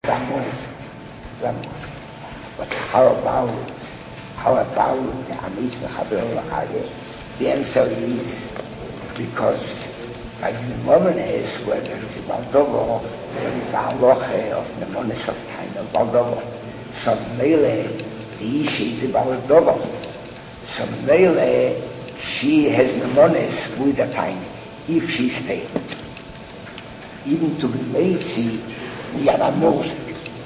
Ramos, Ramos. But how about the Amis Chaber? The answer is because by the moment is where there is a Baldovo, there is a halacha of Nemonis of time of Baldovo. So Mele, the Isha is a Baldovo. So Mele, she has Nemonis with the time, if she stays. Even to be lazy, we are a most.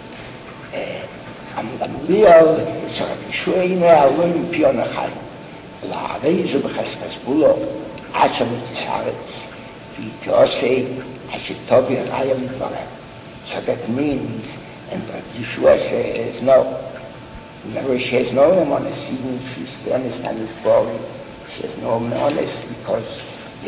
Am Gamliel, so Shueine Alun Pionachai. La Reise Becheskas Bulo, Achamit Saretz, Vitose, Achitobi Rayam Dvare. So that means, and that Yeshua says, no. Whenever she has no honest, even if she's understand this story, she has no honest because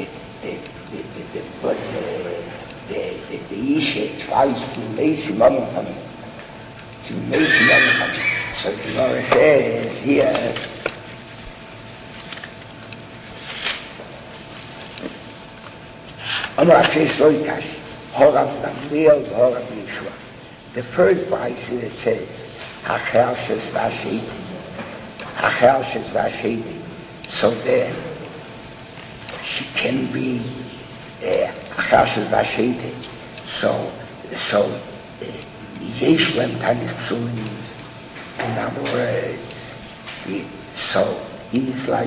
the Isha tries to make him on to make him on. So the Gemara says here, the first verse it says, so then she can be so Yeshlem Tanis Psulim, in other words, so he's like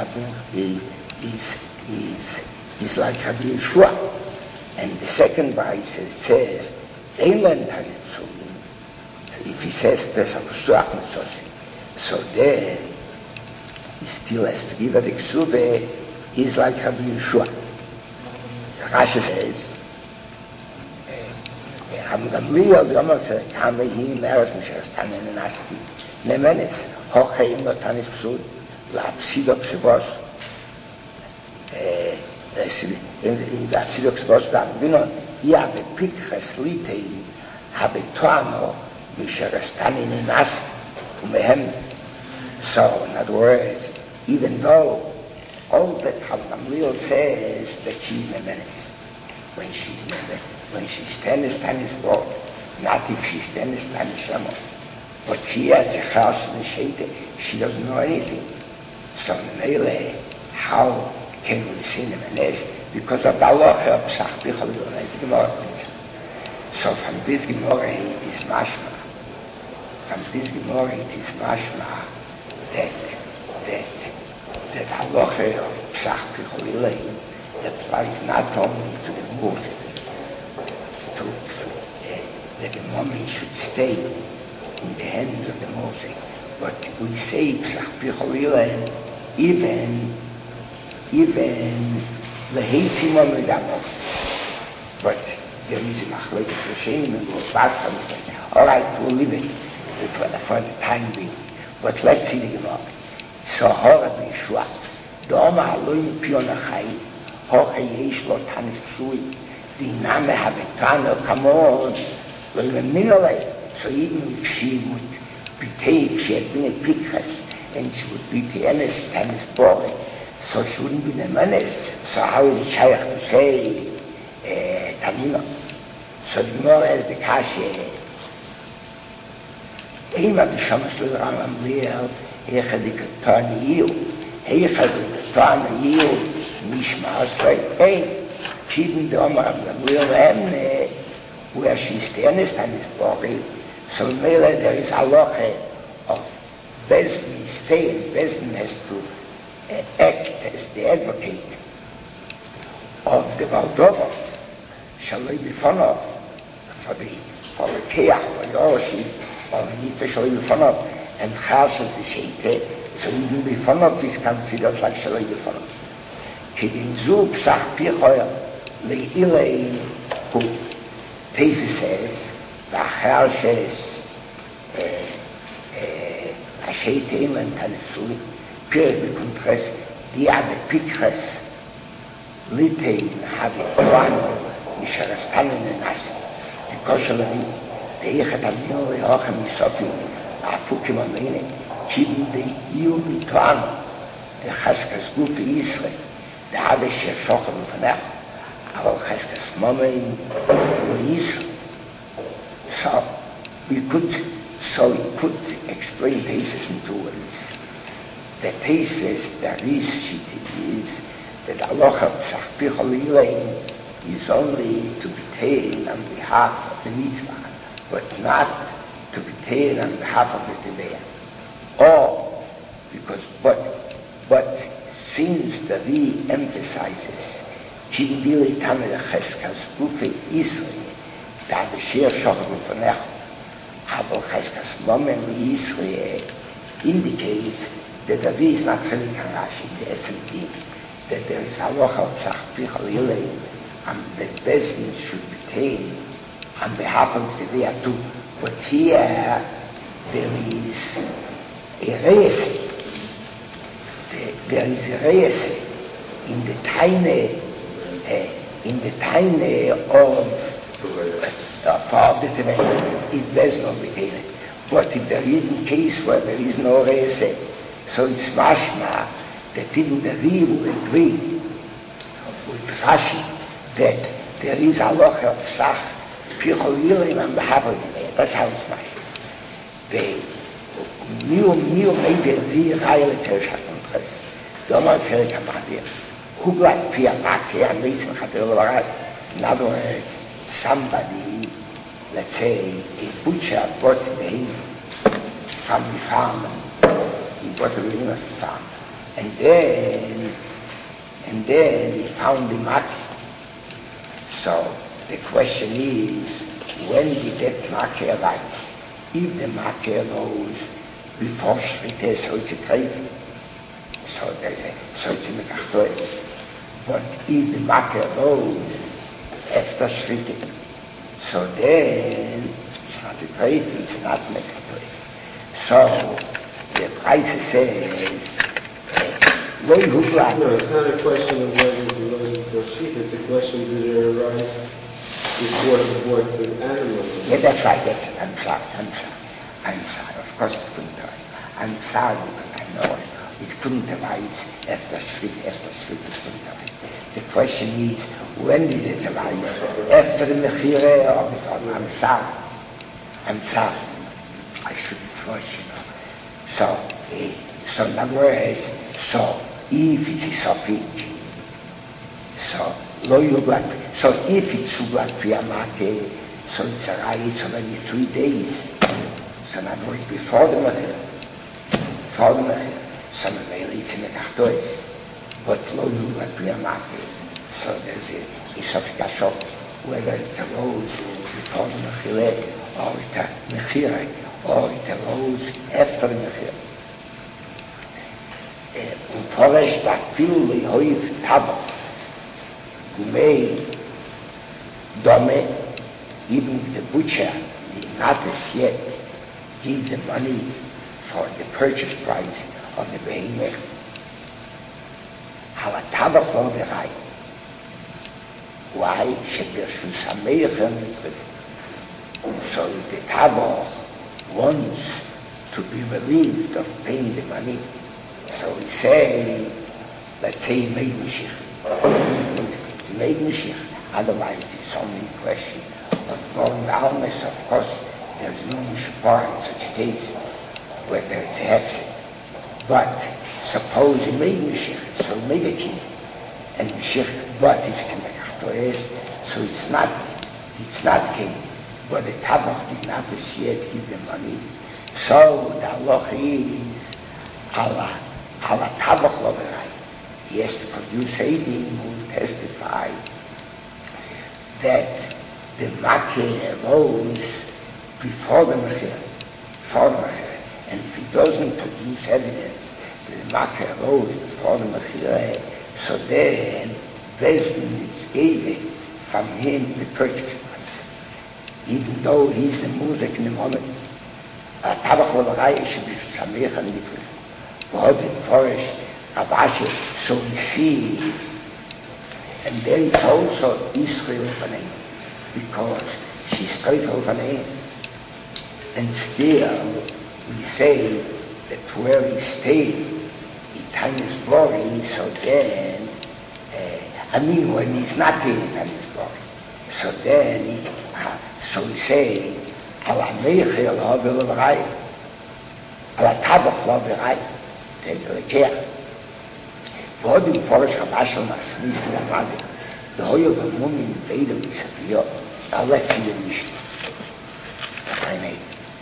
he's like Rabbi Yeshua. And the second verse it says, Eilen Tanis Psulim. So if he says Pesach Psuach, so then he still has to give it a Ksube, he's like Rabbi Yeshua. Rashi says, Am Gamliel Yomafe Kamehi Meres Mishastanen and Asti Nemenes Hoche in the Tanis Psul La Psidok Shibos in the Psidok Shibos that you know Yabe Pikres Litein Habe Toano Mishastanen and Asti Umehem. So in other words, even though all that Gamliel says that she's Nemenes, when she's tennis ball, not if she's tennis shamo. But she has a house in the shade, she doesn't know anything. So Mele, how can we see Nemenes? Because of the halacha of Psach Pichol Yonah. So from this Gemara it is mashma. That halacha of Psach Pichol Yonah applies not only to the Moshe, that the moment should stay in the hands of the Moshe, but we say Psach Pichol even the Heitzimon with the Moshe. But there is a Machlekes Rishonim and Basra. All right, we'll leave it for the time being. But let's see the Gemara. So Horab Yeshua, Doma Aloy Pionachai, Hoche Yesh Lo Tanis Psui, Diname Habetano, come on, so even if she would be she had been a Pikras, and she would be the Enes Tanis Bore, so she wouldn't be the Menes. So how is it Shaykh to say Tanina? So the Gemara has the Kashe, Ema B'Shamas L'Ram Liel, Hecha Dikatani Yiu, Hecha Dikatani Yiu, Mishma Asrei, hey, keeping the Omar Gamliel Emne, where she's the Enes Tanis Bore, so Mele there is halacha of Bezdin stay, and Bezdin has to act as the advocate of the Baldovo, shall they be fun of for the Keach, for the Oroshi, or the Yitva shall they be fun of, and Chash as the Sheite, so you can be fun of is considered like shall they be fun of. Kedin Zu Psach Pichoya Le'ilein Hu. Tezi says, לאחר שהשייט אילן תנסוי, פרק בקונטרס, דיעה בפיקרס, ליטין הביטואן, משרסטנו ננסי. בקושר לבי, דייך את הדיון להוכם מסופי, להפוקים המיני, קיבו דאיו ביטואן, לחסקס גופי ישראל, דהבה ששוכר לפניך, אבל חסקס מומים לא ישראל. So we could explain Tesis in two ways. The Tesis, the Rishit is that Allah is only to be taken on behalf of the mitzvah, but not to be taken on behalf of the Teveh. Or because but since the Ri emphasizes Kindili Tamil Cheskas Gufe Israel, da Bashir Shochel Fanech, aber Cheskas Momen Israel indicates that the Ri is not Chelik Harashi, the SMD, that there is halacha of tzach pichal yilei, and that Bezdin should be taken on behalf of the Teveh too. But here there is a reise. There is a reise in the tiny of the Teveh. It does not be taken. But if there is a case where there is no reise, so it's mashma that even the Ri will agree with Rashi that there is halacha of tzach pichol yilim on behalf of the Teveh. That's how it's mashma. The Mio made the Ri Rayel Tershakon. The Omar Ferek Hamadir, Huglat Pia Maki, and Mason Chatel. In other words, somebody, let's say, a butcher brought the behemoth from the farm. He brought the behemoth from the farm. And then he found the Maki. So the question is, when did that Maki arise? If the Maki arose before Shviteh, so it's a treif. So it's a mekachtoes. But if the Maki arose after Shviteh, so then it's not a treif, it's not mekachtoes. So the price says, no, it's not a question of whether it arose before Shviteh, it's a question of did it arise before the animal. Yeah, that's right. I'm sorry. Of course it couldn't arise. I'm sorry because I know it couldn't arise after Shviteh. It couldn't arise. The question is, when did it arise? After the Mechireh or before? I'm sorry. I shouldn't force, So in other words, if it's a Sophic, so if it's Sublat Priyamate, so it's already 3 days. So in other words, before the Mechir, so maybe it's in the Tachtois, but Lo Sublat Priyamate, so there's a Sophic Ashok, whether it arose before the Mechir, or it Mechir, or it arose after the Mechir. Forest that feel lehoiv tabach, gumei dome, even the butcher did not as yet give the money for the purchase price of the behemoth. How a tabach lo berai. Why? So the tabach wants to be relieved of paying the money. So we say, let's say he made Mashiach. Otherwise, it's only a question of going down. Of course, there's no Mishapar in such a case where there is a hefset. But suppose he made Mashiach, so he made a king. And Mashiach, but if it's Mekachtoes, so it's not king. But the Tabach did not as yet give the money. So the halacha is Allah Tabach lo berai. He has to produce Eidim who will testify that the Maki arose before the Mechir. And if he doesn't produce evidence that the Maki arose before the Mechir, so then Bezdin is giving from him the purchase price. Even though he's the Muzak in the moment. Tabach lo berai should be Samech and Mitzvah. So we see, and there is also Israel Fanein, because she's Teufel Fanein. And still, we say that where he stayed, in Tany's glory, so then, when he's not in Tany's glory, so then, so we say על המחיר לא בלברי, על הטבח לא ברי, זה לקח. ועוד עם פורש המשל מסניס למד, והיו במומים בידה בספיות, על הצידה משנה. תפעיני.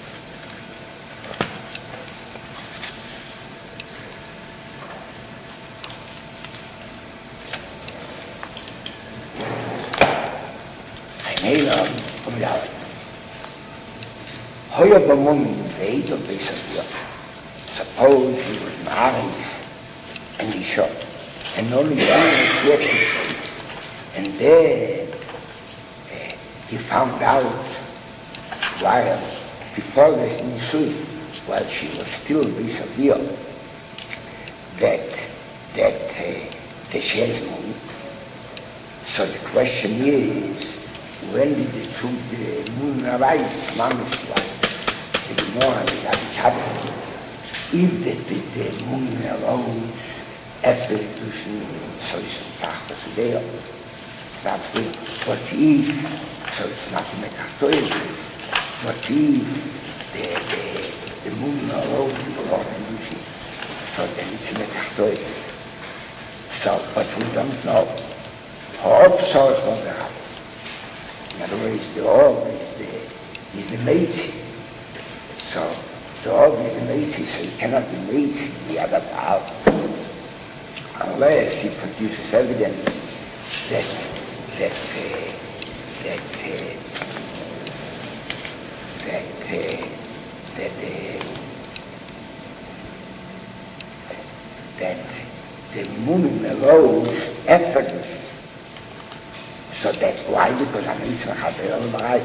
Hoya b'mumin ve'ed of Beisaviyah. Suppose he was Ma'aris and he shot, and only one was working, and then he found out while before the Nisui, while she was still Beisaviyah, that she has moon. So the question is, when did the moon arise? If the moon arose after the Dushin, so it's Tachas but if, so it's not Mekachtoyes, but if the moon arose before the Dushin, so then it's Mekachtoyes. So, but we don't know. In other words, the orb is the Meitzi. So the orb is the Meitzi, so it cannot be Meitzi, the other Baal, unless he produces evidence that the moon arose after this. So that's why, because I'm Yitzchak HaBe'er L'Barai.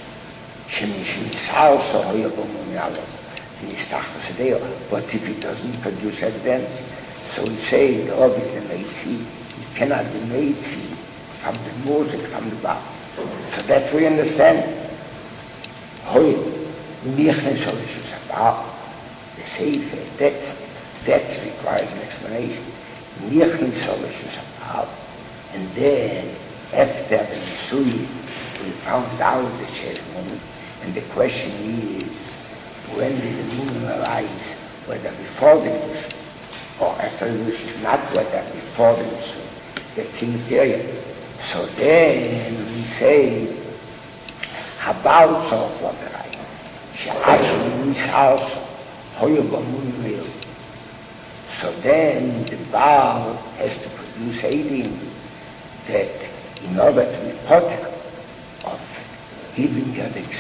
Shemisal Hoya B'Mumialo. And he's Tachtas Adeo. But if he doesn't produce evidence, so we say the Orb is the Meitzi. It cannot be Meitzi from the music, from the Baal. So that we understand. Hoya, Michne Solishus HaBaal. The Sefer, that requires an explanation. Michne Solishus HaBaal. And then, after the Nisui, we found out that she has moon. And the question is, when did the moon arise? Whether before the Nisui or after the Nisui, not whether before the Nisui. That's immaterial. So then we say, Habal Soch Laverai, She'achim Nisarso, Hoyo B'Mun Mil. So then the Baal has to produce Eidim that in order to be potter of giving her the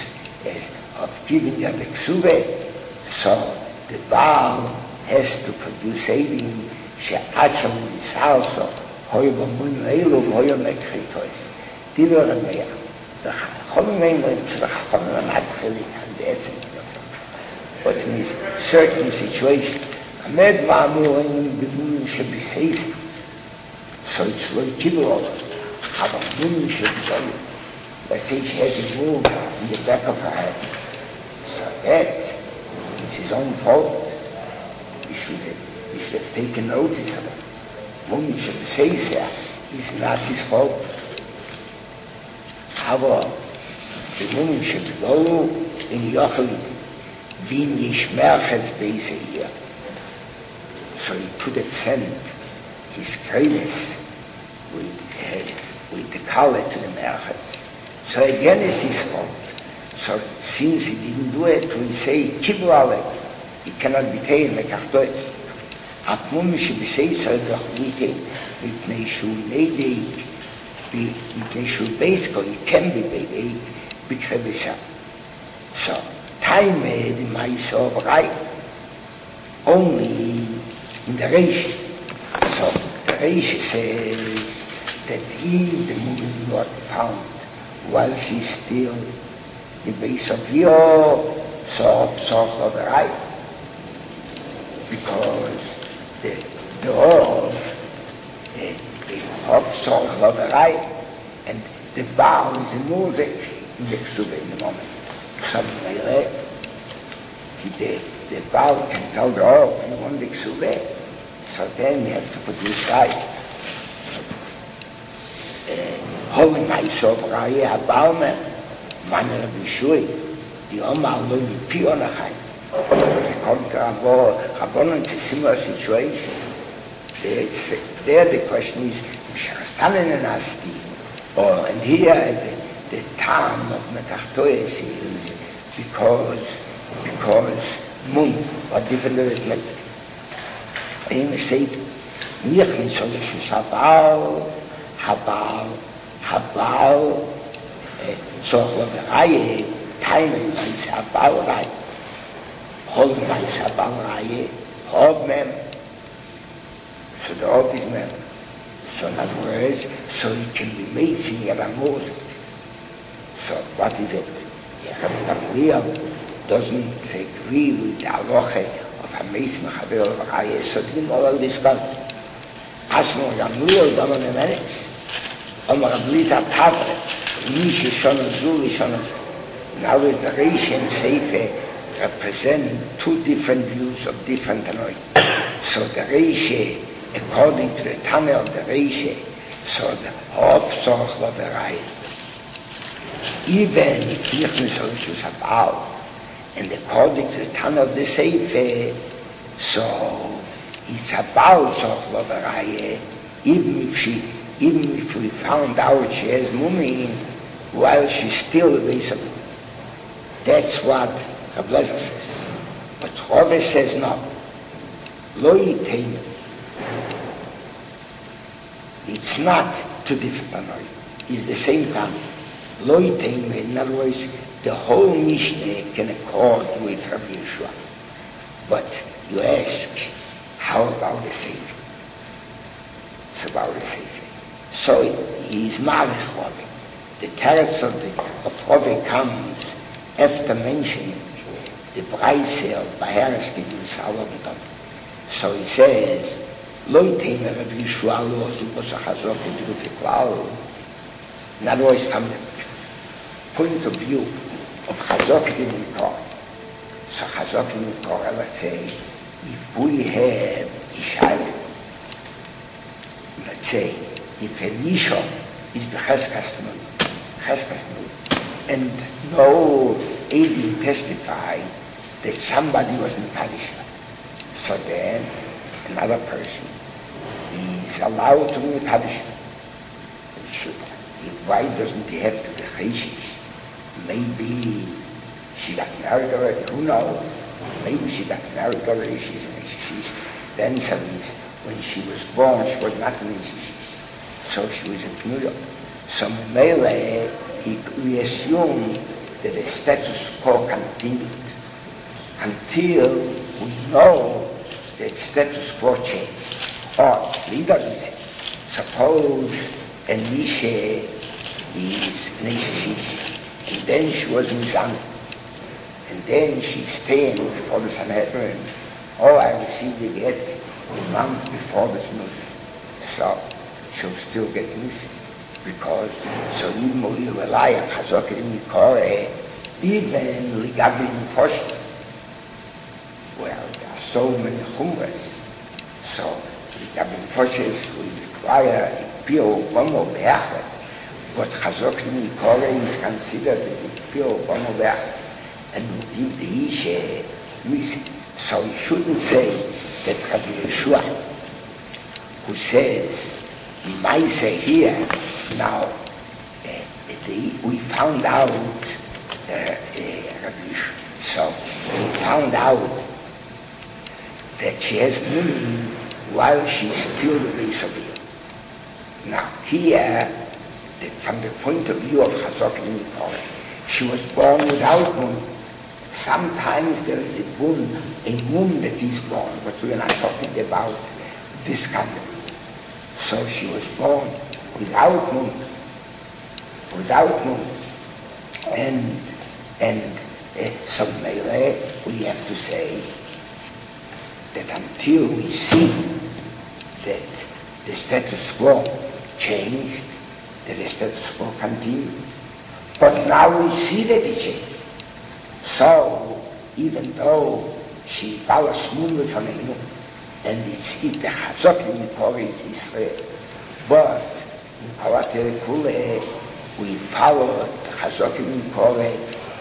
Ksube, so the Baal has to produce Eidim she'acham nisarso hoyo b'mun eilu hoyo mekchitois. Diver Rameya. The Chachamim meimrim to the Chachamim matchilik and the Esek of but in this certain situation, Ahmed v'amurim b'mun she'biseisi, so it's lo kibur. Let's say she has a wound in the back of her head. So that is his own fault. We should have taken notice of it. Woman should say so. It's not his fault. However, the woman should go in Yochel bin Yishmerches Beise here. So he could have sent his kindness with the collar to the Merchets. So again it's his fault. So since he didn't do it, we say, Kibur Ale, it cannot be taken like Achtoy. Atmum Shebisei Sadach Mite, Mipnei Shu Neidei, Mipnei Shu Beitko, it can be Beidei, Bikrebisa. So, time the mice of right, only in the Reish. So, the Reish says, that if the moon is not found while she's still the base of your soft of the right, because the orb of soft of the right, and the Baal is the music in the Ksube in the moment. Suddenly, the Baal can tell the orb, you want the Ksube, so then you have to produce right. Holy Maisov Raya Baume, Manner Bishui, the Omar lo yipi on a chaim. They come to Rabbanon, it's a similar situation. There the question is, Misharastanen and Asti, and here the time of Metachtoes is because Mun, what different does it make? He said, Nich soll ich Habal, so Reihe, Teilen weiß Habalreihe, Holen weiß Habalreihe, Hobmem, so the Hob is Mem. So in other words, so it can be made singing Ramos. So what is it? Gamliel doesn't agree with the halacha of Hameis Mechaber Reihe, so didn't all this come. Asmo Gamliel Damon Emeres. Omar Abliza Tavre, Nishi Shona Zuli Shona. Now the Reish and Seife represent two different views of different anointing. So the Reish, according to the Tana of the Reish, so the Hof Soch Loverai. Even if Nichnis Olishus Habal, and according to the Tana of the Seife, so it's Habal Soch Loverai, even if we found out she has Mumin while she's still a base of it. That's what Rabbi says. But Rabbi says no. Lo yitein. It's not two different anoy. It's the same time. Lo yitein, in other words, the whole Mishnah can accord with Rabbi Yeshua. But you ask, how about the Sefer? It's about the Sefer. So he's Ma'arich Rabbi. The teretz of Rabbi comes after mentioning the Braise of Baheres Kedus Alodom. So he says, Lo yitein Rabbi Yeshua lo zubos hachazok edrut eklal. In other words, from the point of view of Chazok Edrut. So Chazok Edrut, let's say, if we have Ishayim, let's say, if a Nisha is B'cheskas Nun, and no Eidim testify that somebody was Mekadish, so then another person is allowed to be Mekadish. Why doesn't he have to be Cheshish? Maybe she got married already, who knows? Maybe she got married already, she's an Ishishish. Then suddenly, when she was born, she was not an Ishishish. So she was in New York. So Mele, we assume that the status quo continued until we know that status quo changed. Or, suppose Anisha is Nishish, and then she was Mizan, and then she's staying before the Sanhedrin. I received the get a month before the Snus. So she'll still get Nishish. Because, so even though you rely on Chazok in Kore, even Ligabi Nefoshes, well, there are so many Chumras. So, Ligabi Nefoshes will require a pure Bono Be'achet, but Chazok in Kore is considered as a pure Bono Be'achet, and will give the Ishe missing. So you shouldn't say that Rabbi Yeshua, who says, might say here, now, we found out, so we found out that she has meaning while she's still the base of you. Now, here, from the point of view of Chazok and Nikore, she was born without moon. Sometimes there is a moon that is born, but we are not talking about this kind of moon. So she was born without moon, and some Mele, we have to say that until we see that the status quo changed, that the status quo continued. But now we see that it changed. So, even though she balas moon with Hanenu, and it's the Chazok in Kore is Israel, but in Kolatere Kule, we followed the Chazok in Kore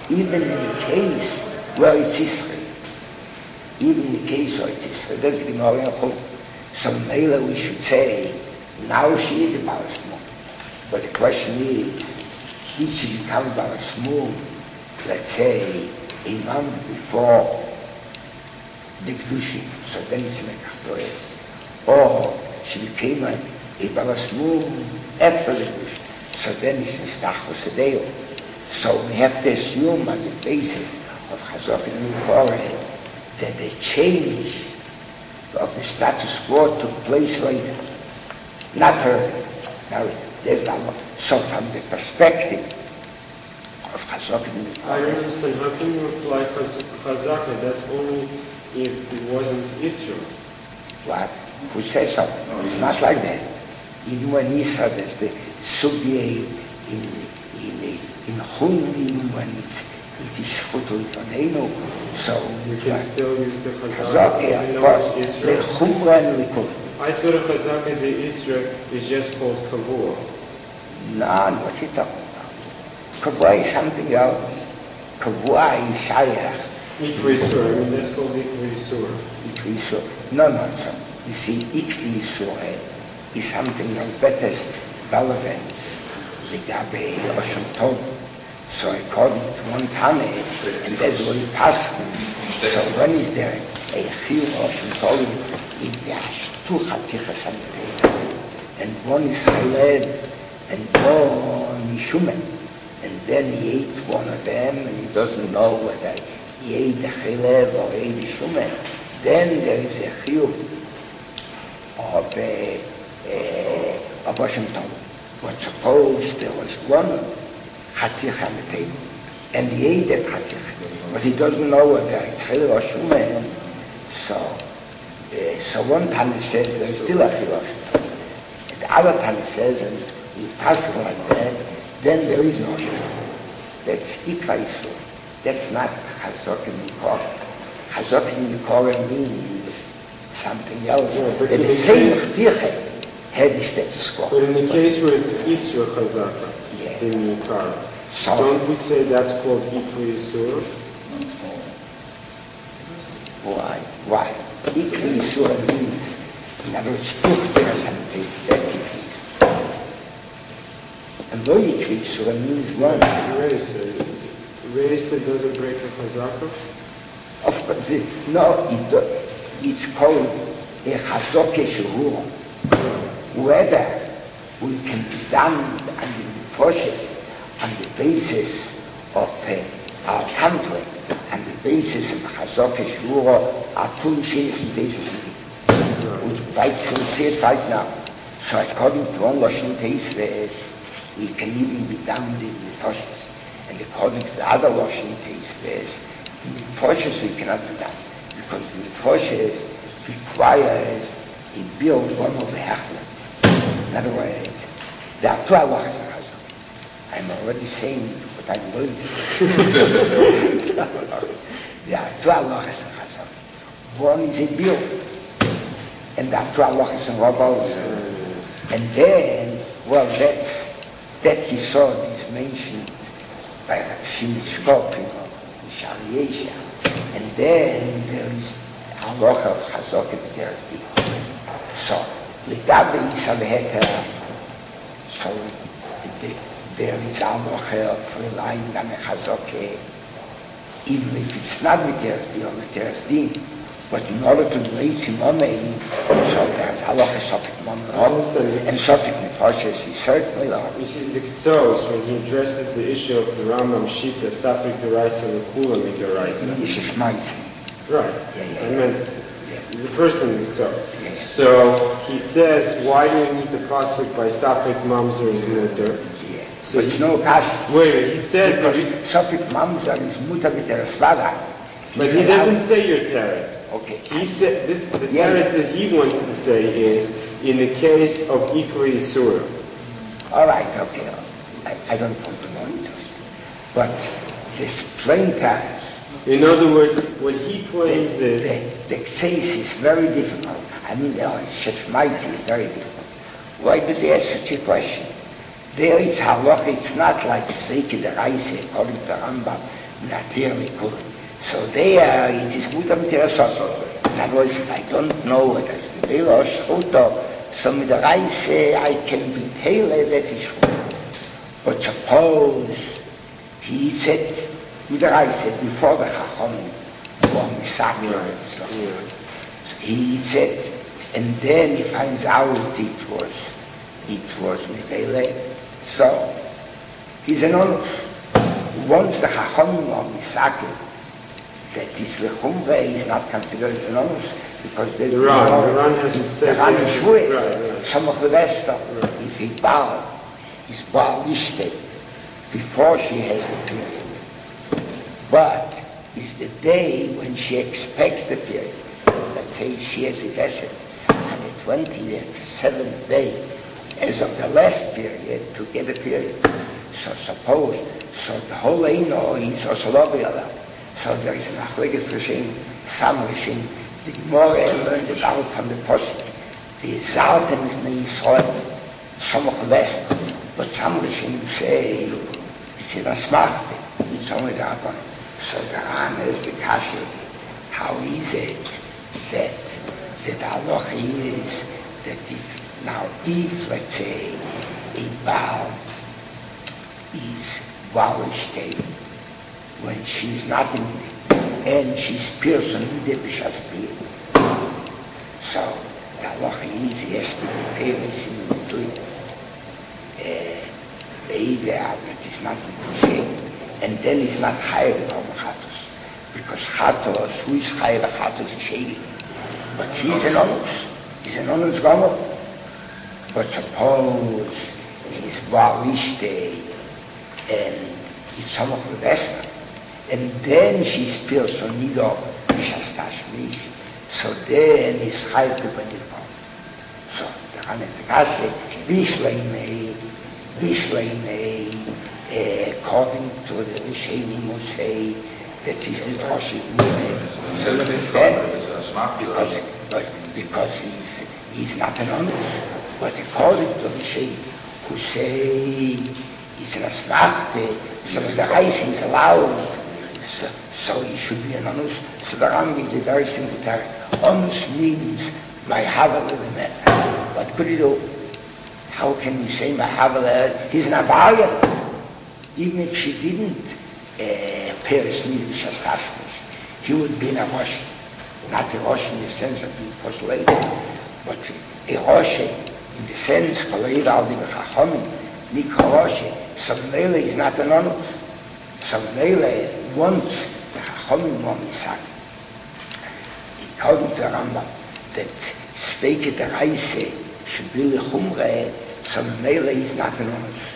even in the case where it's Israel. Even in the case where it's Israel. That's the Gemara in Chulk. So Mela we should say, now she is a Balas Mum. But the question is, did she become Balas Mum, let's say, a month before the Kedushim, so then it's Mekach Toes. Or she became a Balas Mum after the Kedushim, so then it's Nistachos Adeo. So we have to assume on the basis of Chazak and Mikore that the change of the status quo took place later, not earlier. Now, there's not one. So from the perspective of Chazak and Mikore, I don't understand. How can you apply Chazaka? That's only if it wasn't Israel. what? Who says so? It's not like that. Even when he said there's the Subye in Chunim, when it is Shutul Fanenu, so You can still use the Chazak, Chazaka yeah, even of though course, it's the Israel. Chumra and Likud. I thought a Chazaka the Israel is just called Kavua. No, what you talking about? Kavua is something else. Kavua is Shayach. Ikri Yisur. I mean, that's called Ikri Yisur. Ikvi Yisur. No, not so. You see, Ikvi Yisur is something of better relevance. The Gabe Osham Tov. So according to one Tane, and that's what he passed. So when is there a Chiyuv Osham Tov in Yash, two Chatichas Amitei, and one is Chalev, and one is Shumen, and then he ate one of them, and he doesn't know whether he ate the Chalev or ate the Shumen, then there is a Chiyuv of Osham Tov. But suppose there was one Chatich on the table, and he ate that Chatich, but he doesn't know whether it's Chalev or Shumen, so one Tana says there is still a Chiyuv. And the other Tana says, and he passed it like that, then there is no Shumen. That's Ikva Yisur. That's not Chazak and Mikore. Chazak and Mikore means something else. But That the same Chatiche had the status quo. But in the case where it's Israel Chazaka, Yeah. in Mikar, So, don't we say that's called Ikri Yisur? why? Ikvi Yisur means, in other words, there's something, that's Ikvi Yisur. And no Ikvi Yisur means one. Reisa doesn't break the Chazaka? Of course, no, it's called a Chazoke Shehura. Whether we can be done on the Nefoshes, on the basis of our country, on the basis of Chazoke Shehura, are two machines and basis of it. We'll see it right now. So according to one Lashon Teisves, we can even be done in the Nefoshes. And according to the other Lashon Teisves, in the Nefoshes we cannot be done. Because the Nefoshes requires a build one of the Hechlet. In other words, there are two halachas in Chazak. I'm already saying what I'm going to do. There are two halachas in Chazak. One is a bill, and there are two halachas in Rav also. And then, well, that he saw is mentioned by Rav Shimon Shkop in Shari Asia. And then there is halacha of Chazak and there is the so. Legabe Yisrael Heter, so there is halacha of relying on a Chazak, even if it's not with Teres or with Teres Din, but in order to raise him Amein, so there's halacha Sofik Mamen, and Sofik Nefoshes is certainly not. You see, the Ketzoros, when he addresses the issue of the Rambam Shita, Safik Deraisa, Rekulam Deraisa. Yishish Maisi. Right. Yeah. I meant the person in the Ketzoros. Yes. So he says, why do we need the pasuk by Safik Mamzer's Mutter? Yeah. So But it's no passion. Wait, he says Because Sofik Mamzer is muta b'teres vada. but he doesn't say your teretz. Okay. He said this. The teretz that he wants to say is in the case of Ikri Yisur. All right, okay. I don't want to go into it. But this plain task, In other words, what he claims is the case is very difficult. I mean, the Shechmaitz is very difficult. Why does he ask such a question? There is halach, it's not like Sveiki the Reise, according to Rambam, Naturally cool. So there, it is good am Tirasot. In other words, if I don't know whether it's the Bela or Shchuto, so with the rice, I can be tailored, that is true. But suppose he eats it with the rice before the Chacham or Misakir. So he eats it, and then he finds out it was Nivele. So he's an honest. Once the Chacham or Misakir, that is the Chumre is not considered as an honest, because there's the Ran has the Ran is Shvuis, some of the rest of if he Baal is Baal Ishte before she has the period. But it's the day when she expects the period. Let's say she has a vessel on the 27th day as of the last period to get a period. So suppose, so the whole Eino is also Lobiala. So there is an Achleges Rishim, some Rishim, the Gemara learned it out from the Posuk. The Zaltem is in Yisrael, some of the West, but some Rishim say, it's in Asmachte, it's only the Rabban. So the Ran is the Kasher. How is it that the halacha is that if let's say a Baal is Wallenstein, when she's not in and she's piercing the Bishas Pir. So the halacha is he has to be pierced in the sleep. That is not in the shame, and then he's not higher than Chatos, because Chatos, who is higher than Chatos is shady. But he's an honest gomer. But suppose he's Walishte and it's some of the best, and then she's Pirsonido Shastashmish, so then he's higher to Benipon. So the Hanes Kashe, Bishleinei, according to the Rishonim who say that he's the Roshit Mune. So you understand? Because he's not an honest. But according to the Rishonim who say he's an Asmachte, so the rice is allowed, so he should be an honest. So the Ram gives a very simple term. Honest means my Havel element. What could he do? How can we say my Havel? He's not Baal. Even if she didn't perish neither Shastashmish, he would be in a Rosh. Not a Rosh in the sense of being postulated, but a Rosh in the sense, Kaleid al the Chachamim, Nikol Rosh. So Mele is not an honest. So Mele wants the Chachamim on his side. According to Rambam, that Sveke the Reise should be the Chumre, so Mele is not an honest.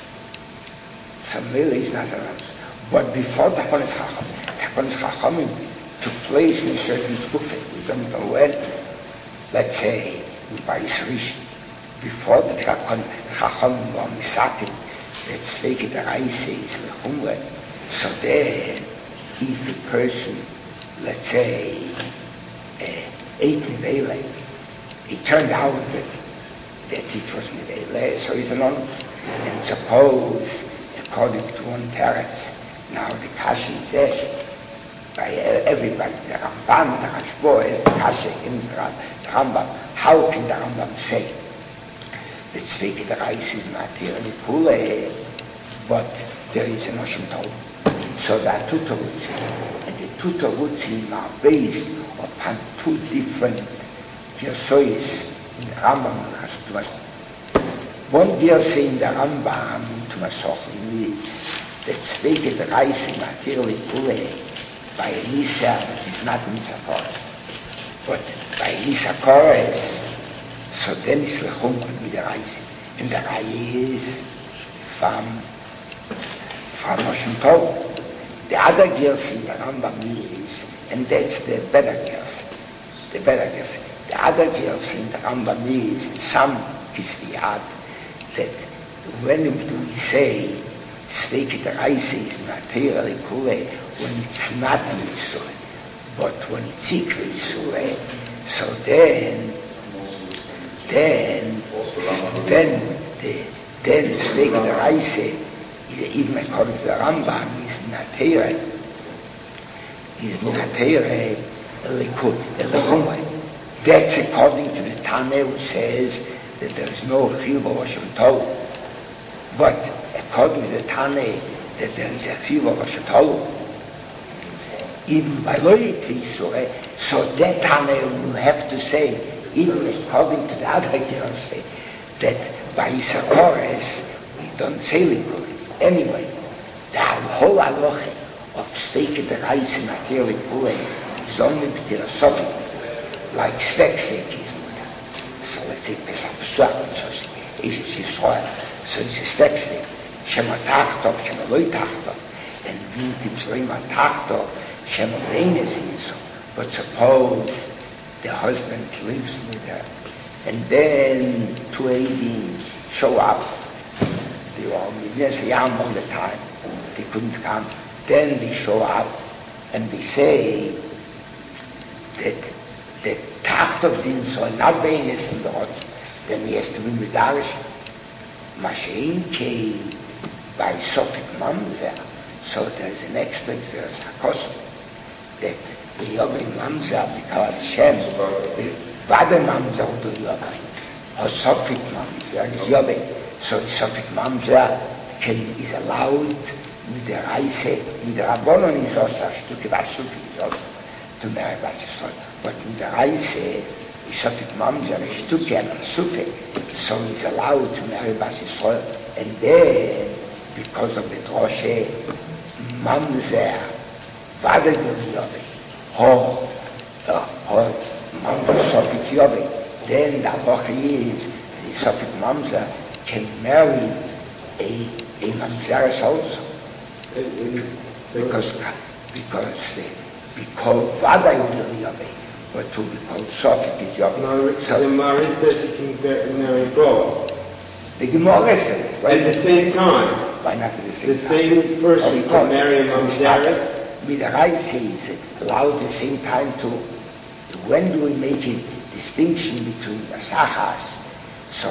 But before the Takonis Chachamim took place in a certain Tkufe, we don't know when, let's say, by Yisrish, before the Chachamim were Misakim, that Sveke the Reise is the Chumre, so then, if a person, let's say, ate Nivele, it turned out that it was Nivele, so he's an honest. And suppose, according to one teretz, now the Kasha is asked by everybody, the Ramban, the Rashbo, is the Kasha against the Rambam. How can the Rambam say that Sveke the rice is materially Kule, but there is an Oshim Tov? So there are two Terutzim, and the two Terutzim are based upon two different Gersois in the Rambam and the one Gersois in the Rambam to Masochim is that Sveke the rice is materially Kule by a Nisa that is not Nisa Kores, but by a Nisa Kores, so then it's Lechum could be the rice, and the rice is from Oshim Tov. The other girls in the Rambam is, and that's the better girls. The other girls in the Rambam is some Kisviyat, that when we say Sveke the rice is materially Kule, when it's not Yisrael, but when it's equal Yisrael, so then Sveke the rice, even according to the Rambam, is Natera, is Mikatere Elechumai. That's according to the Tane who says that there is no Chiyuv of Hashem Tolu. But according to the Tane that there is a Chiyuv of Hashem Tolu, even by Loyit Yisrael, so that Tane will have to say, even according to the other Gerse, that by Yisakores we don't say Likud. Anyway, the whole halacha of steak the rice and material pule is only philosophical, like steak is mutter. So let's say Pesach Pesach, so it's Yisrael, so it's a steak, Shema Tachtov, Shema Loi Tachtov, and Vintim Shema Tachtov, Shema Veines Yisrael. But suppose the husband lives with her, and then 2 Eidim show up. They were young all the time. They couldn't come. Then they show up and they say that the tacht of Zin soll not be in the Hotz. Then he has to be Megarish. Mashein came by Sofik Mamzer. So there's an extra, there's a cost that the Yobin Mamzer, because Hashem, the Vade Mamzer do Yobin. Or Sofik Mamzer is Yobin. So Sofik Mamzer is allowed with the Reise, with the Rabbonon is also, Stuke Vasuf is also, to marry Vasuf. But with the Reise, Sofik Mamzer, Stuke and Vasuf, so he's allowed to marry Vasuf. And then, because of the Droshe, Mamzer, Vade Yobe, Mamzer Sofik Yobe, then the Halacha is, the Sofik Mamzer can marry a Mamzeres also. Because Vada is Yobe, but to be called Sofik is Yobe. So the Marin says he can marry both. The Gemara says, right? At the same time. Why not at the same time? The same person can marry a Mamzeres. With the right says allowed at the same time to. When do we make a distinction between Asachas? So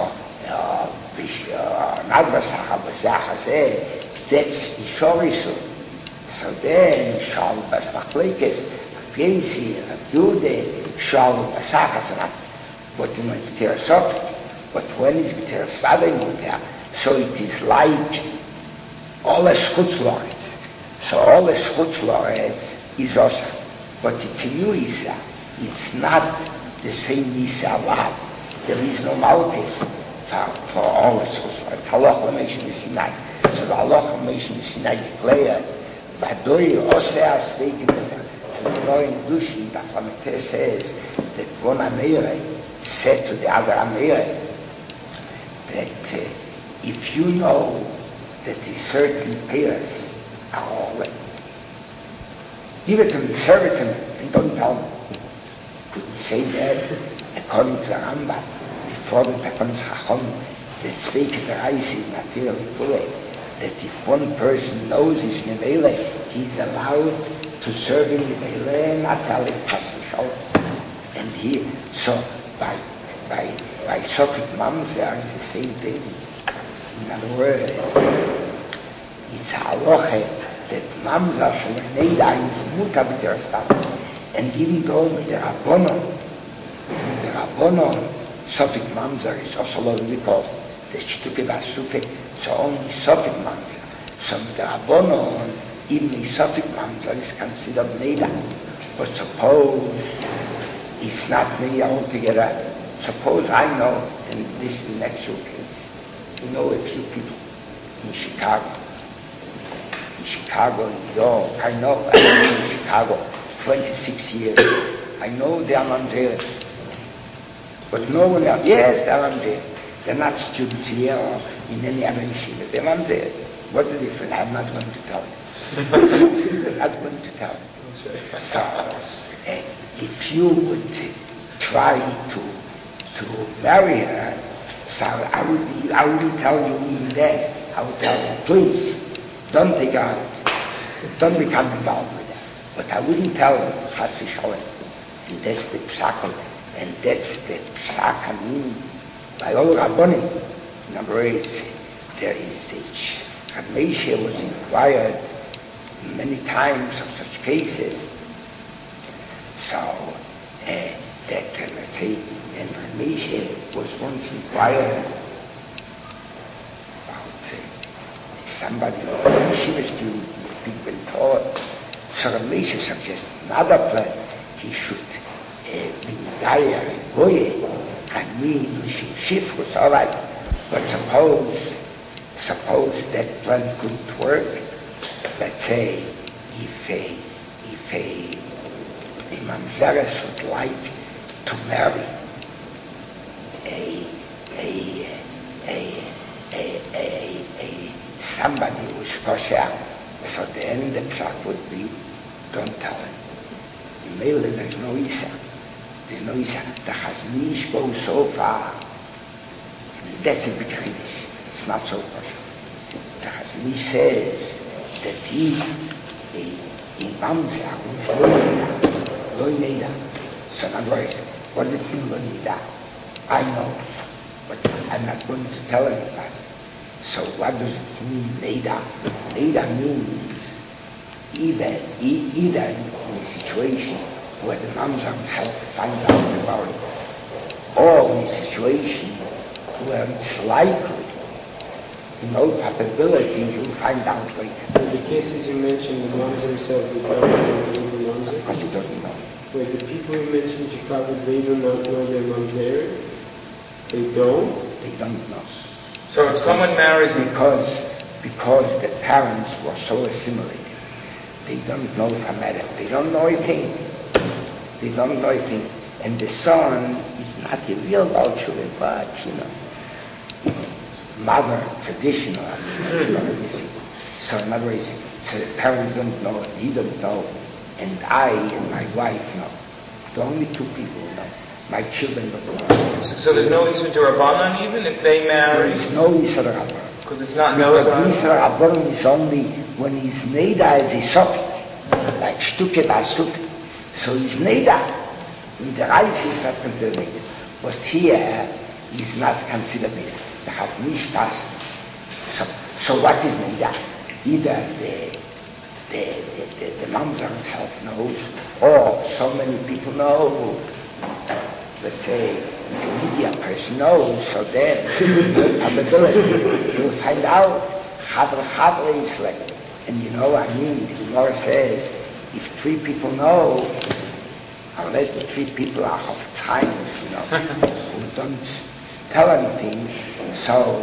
not Basacha, but Zachas, that's Ishorisu. So then, Shal Bas Machlekes, Gesi, Jude, Shal Basachas, but in the Terasophic. But when it's Teras Father Mutter, so it is like all the Schutzlorets. So all the Schutzlorets is Osha. But it's a new Isa. It's not the same Isa love. There is no Malchus for all the Schutzlorets. Halacha Meishin Sinai. So the Halacha Meishin Sinai declared, Badoi Osea Sveikin Mutter. So the Gemara in Dushin, the Flamete says that one Ameire said to the other Ameire that if you know that the certain pairs are all give it to me, serve it to me, and don't tell me. Couldn't say that according to the Rambam, before the Takonis Chachom, the Sveik of the Reis is materially full, that if one person knows his Nevele, he's allowed to serve him Nevele, not tell him Pasmishol. And here, so by Sofik Mamzer is the same thing. In other words, it's halacha that Mamzer Shalneida is muta b'terastam. And even though with the Rabbonon, Sofik Mamzer is also what we call the Shtuke Vasufik, so only Sofik Mamzer. So with the Rabbonon, even Sofik Mamzer is considered Neida. But suppose it's not Neida altogether. Suppose I know, and this is an actual case, you know a few people in Chicago, New York, I know in Chicago 26 years, I know they are Mamzer, but no one else, yes, they are Mamzer. They're not students here or in any other yeshiva, they're Mamzer. What's the difference? I'm not going to tell you. I'm not going to tell you. So, if you would try to marry her, so I wouldn't tell you even then. I would tell you, please, don't take her, don't become involved with her. But I wouldn't tell you, Chas v'sholem. And that's the psak, and that's the psak hamin by all Rabbonim. In other words, there is Rab Meishe was inquired many times of such cases, let's say, and Ramesh was once inquiring about somebody who was a yeshiva student who had been taught. So Ramesh suggested another plan. He should be Gaya and Goye, and me, Shifrus, all right. But suppose that plan couldn't work. Let's say if a Mamzeres would like to marry somebody who is kosher, so then the psak would be, don't tell him. In Mele there's no Isa. There's no Isa. The Chaznish goes so far. That's a big Kiddush. It's not so kosher. The Chaznish says that if a mamzer who is lo nida, so in other words, what does it mean lo nida? I know, but I'm not going to tell anybody. So what does it mean nida? Nida means either in a situation where the mamzer himself finds out about it, or in a situation where it's likely, in all probability, he'll find out later. In the cases you mentioned, the mamzer himself, the Chicago is the mamzer? Because he doesn't know. Wait, the people you mentioned in Chicago, they do not know their mamzer? They don't? They don't know. So if someone marries because the parents were so assimilated, they don't know from Adam. They don't know anything. They don't know anything. And the son is not a real Balshuvim, but, modern, traditional, So in other words, so the parents don't know, he don't know, and I and my wife know. The only two people know. My children don't know. So there's no Isur D'Rabbanan even if they marry? There is no Isur D'Rabbanan. Because it's not Because the Isur D'Rabbanan is only when he's Neda as a Sofik, like Shtuke Basufi. So he's Neda. With the Reis is not considered Neda. But here, he's not considered Neda. The Chaznish Pas. So what is Neda? Either the mamzer himself knows, or so many people know. Let's say, if a media person knows, so then, the probability, you'll find out, Chavre is like, and the Gemara says, if three people know, unless the three people are Chofetz Chaims, who don't tell anything, so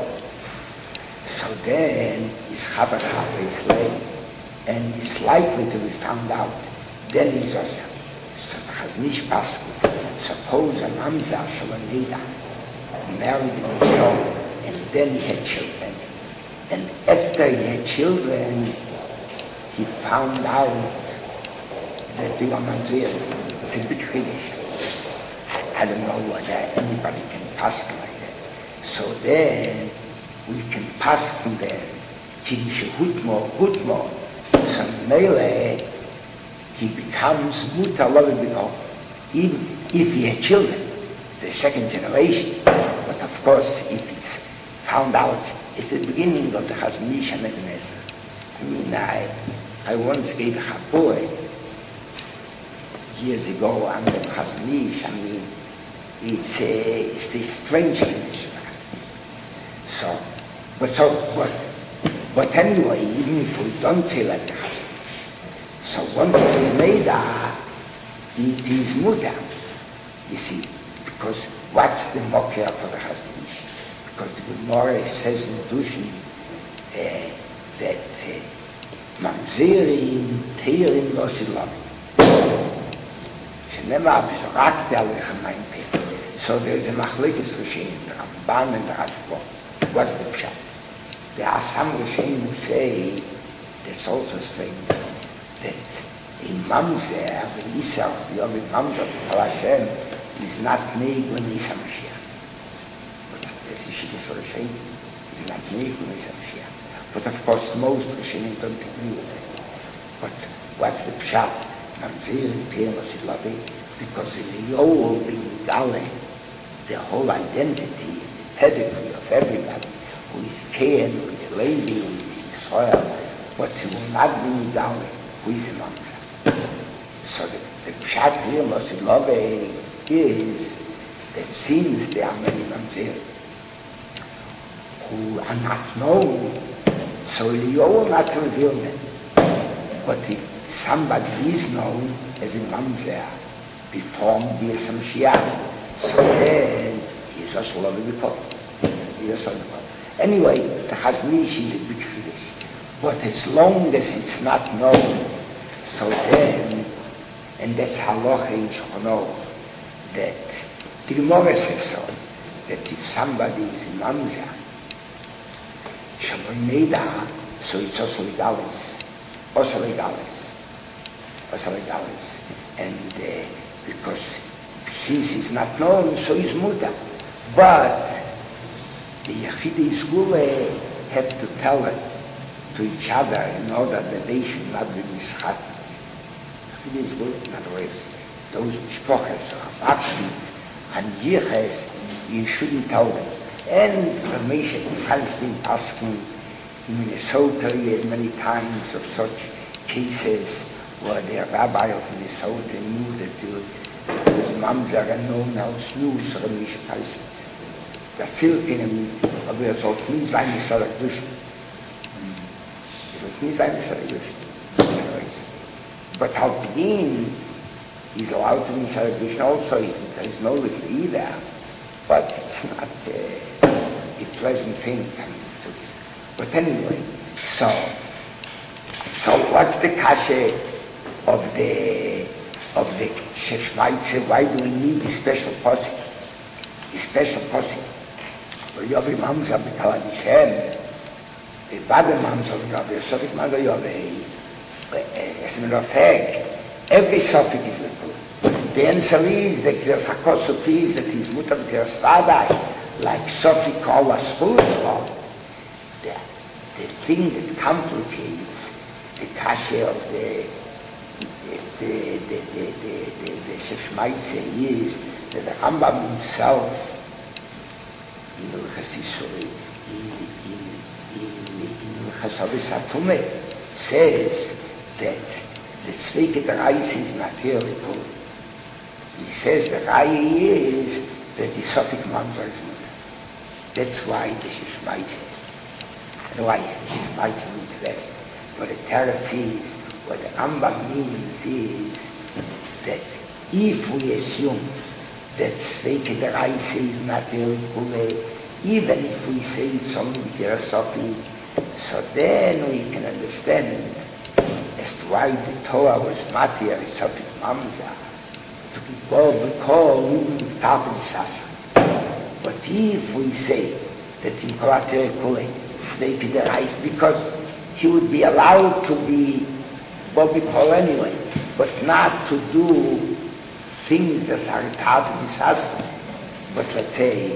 then is Chavre is like, and it's likely to be found out, then he's also. So the Chaznish Paskins, suppose a mamzer from a nida married in Israel, and then he had children. And after he had children, he found out that they were mamzer. It's a bit Kiddush. I don't know whether anybody can pass like that. So then, we can pass to them, Kiddush Hutmo, so Mele, he becomes mutar lo, even if he had children, the second generation. But of course, if it's found out, it's the beginning of the Chaznish and Ibn Ezra. I once gave a Chabur years ago on the Chaznish. It's a strange tradition. But anyway, even if we don't say like the Chaznish, so once it is Neda, it is Muta. You see, because what's the Mokia for the Chaznish? Because the Gemara says in Dushin that Mamzerim Teirim Lo Shilom. Shenema B'Zorakte Alechem Mayim Teirim. So there is a Machlekes Rishein, the Ramban and the Rashba. What's the Pshat? There are some Rishein who say that's also strange. That a mamzer, the Isa of the other mamzer of Hashem, is not made when Isa Mashiach. But as you should have said, is not made when Isa Mashiach. But of course, most Rishonim don't agree with it. But what's the pshat? Mamzer and Te'enos because in the Yoel being Gale, the whole identity, the pedigree of everybody who is Ken, who is Levi, who is Israel, but he will not be Gale. Who is a mamzer? So the pshat here, Mosid Love, is that since there are many mamzerim who are not known, so Eliyahu will not reveal them. But if somebody is known as a mamzer before Bias Mashiach, so then he's also lovely before. Anyway, the Chaznish is a big chiddush. But as long as it's not known, so then, and that's halacha in Shulchan, that the Gemara says so, that if somebody is a mamzer, Shamoy Neda, so it's also legalis. And because since he's not known, so he's muta. But the Yechidei Sgule have to tell it to each other in order that they should not be mischat. Yechidei Sgule, in other words, those mishpoches or abakshit and yiches, you shouldn't tell them. And the Meshach Feinstein asking in Minnesota, he had many times of such cases where the rabbi of Minnesota knew that it was mamzer and no one else knew, so the Meshach Feinstein. Das zählt ihnen, aber sollte nie sein, dass gewusst. Sollte nie sein, dass gewusst. But Al-Pidin, he's allowed to be gewusst also, there's no little either, but it's not a pleasant thing. But anyway, so what's the kasha of the Sheshmaitze? Why do we need a special posse? Yobe Mamza B'Talad Hashem, the Bade Mamza Yobe, Sofik Mamza Yobe. As a matter of fact, every Sofik is Lekul. The answer is that there's Hakos Sofis that is Mutar B'Teras Vadai, like Sofik Kol Aspulus. The thing that complicates the kasha of the Sheshmaitze is that the Rambam himself in Chasavis HaTumeh says that the Tzveike Reis is materially good. He says the Rai is that the Sofik Mamzer is mutter. That's why the Sheshmaitze. Otherwise, the Sheshmaitze would be better. But the Teretz is, what the Rambam means is that if we assume that Tzveike the Reis is materially good, even if we say it's only Sofi, so then we can understand as to why the Torah was materially Sofi Mamza, to be called even with Tarpin Sas. But if we say that in Koratere Kule, Tzveike the Reis, because he would be allowed to be Bobby Paul anyway, but not to do things that are Tarpin Sas, but let's say,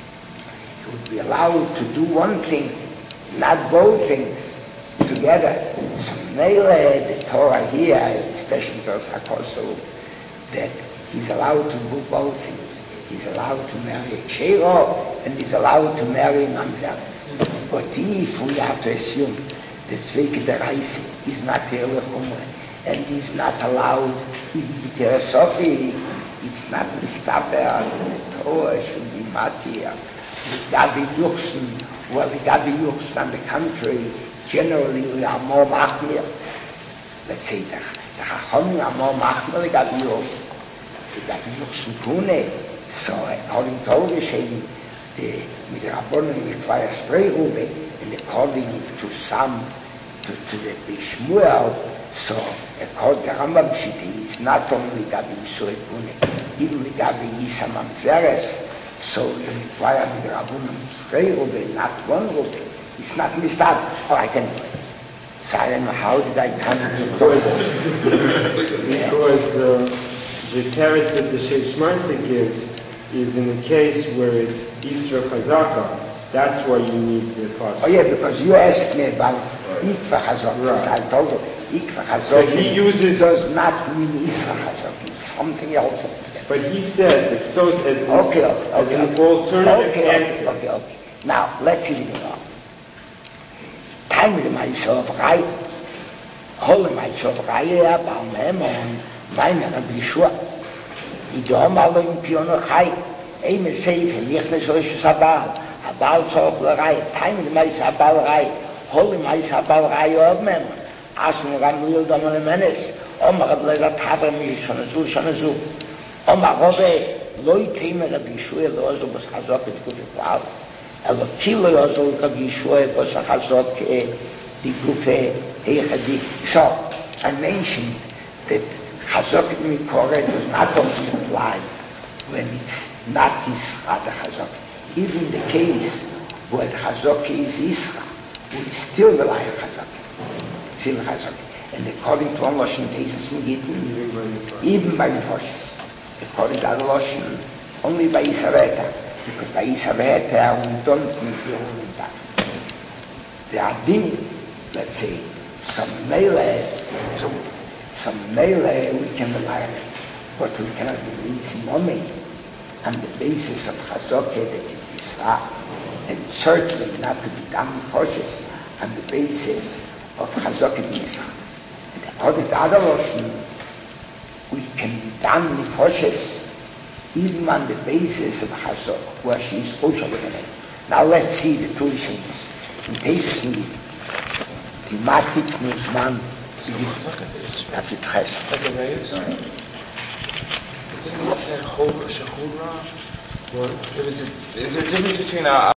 he would be allowed to do one thing, not both things together. So Mele, the Torah here is a special Torah also that he's allowed to do both things. He's allowed to marry a Cheiro and he's allowed to marry Mamzeres. But if we have to assume that Tzveike the Reis is material Chumre and he's not allowed in B'Teres Sofi, it's not Mistaber, the Torah should be matir. The Gabi Yuchsen, well, the Gabi Yuchsen on the contrary, generally we are more machmir. Let's say the Chachomim are more machmir, the Gabi Yuchsen. The Gabi Yuchsen Kune. So, according to Olgeshem, with the Rabbonim, the Kvaya Strehube, and according to some, to the Bishmuel, so according to Rambam Shiti, it's not only Gabi Yisrael Kune, even the Gabi Yisa Mamzeres. So the Mitzvah with the Rabbonim Strehube, not one Rube, it's not Mistab. All right, anyway. So I don't know how did I come to Because the teretz that the Sheshmaitze gives is in a case where it's Isra Chazaka. That's why you need the apostle. Oh yeah, because you asked me about Ikva Chazaka. Right. So I told you, Ikva Chazaka so he uses, does not mean Isra Chazaka. It's something else. But he says, if so, as an alternative answer. Okay. Now, let's see it on. Time with myself, right? Hol my Sobraya, Balmemon, meine Rabbi Shua. Idom allo in Piono Chai, Eime Seif, Michne Soish Sabal, Abal Sof Larai, Time the Mais Abal Rai, Holy Mais Abal Rai of Memon, Asun Ramil Doman Menes, Omar Blaza Tavra Mishonazu, Shonazu, Omar Robe, Loi Time Rabbi Shua, Lozo was Hazok, it's good for Paul. Elo Kilo Yozo Rabbi Shua was a Hazok, the Gufe, Heichadi. So, I mentioned that Chazok Mikore does not only apply when it's not Isra, the Chazok. Even in the case where the Chazok is Isra, we still rely on Chazok. Still Chazok. And according to one Lashon Tesis in Gittin, even by the Foshes. According to other Lashon, only by Isaveta. Because by Isaveta, we don't need the only that. There are dinim, let's say, some melee we can rely on it, but we cannot be Simone on the basis of Chazoke that is Isra, and certainly not to be done with Foshes on the basis of Chazoke Isra. And according to other Lashon, we can be done with Foshes even on the basis of Chazok, where she is Osha with it. Now let's see the two things. In Tesis in Thematik Nuzman, Dafür Tres. Is there a difference between a